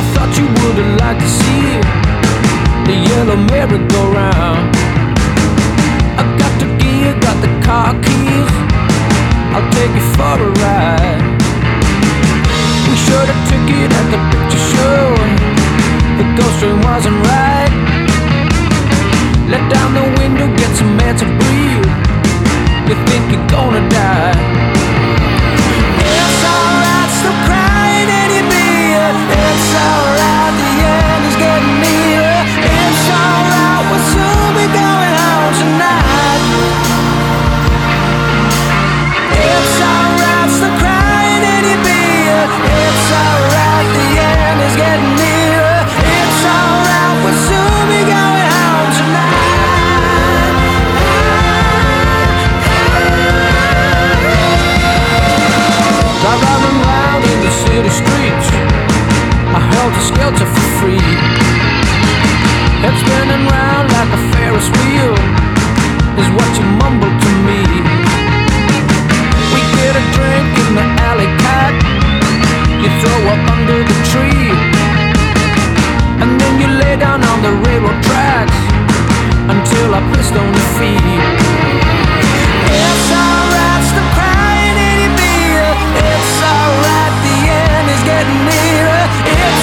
thought you would've liked to see the yellow merry-go-round. I got the gear, got the car keys, I'll take you for a ride. We showed a ticket at the picture show, the ghost train wasn't right. Let down the window, get some air to breathe. You think you're gonna die. It's alright, stop crying anymore. It's alright, the end is getting nearer. It's alright, we'll soon be going home tonight. It's alright, stop crying anymore. It's alright, the end is getting nearer. It's alright, we'll soon be going home tonight. Driving round in the city streets, I held a skelter for free. Head spinning round like a Ferris wheel is what you mumbled to me. We get a drink in the alley cat, you throw up under the tree, and then you lay down on the railroad tracks until I pissed on your feet. It's alright, stop crying anymore. It's alright, the end is getting nearer. It's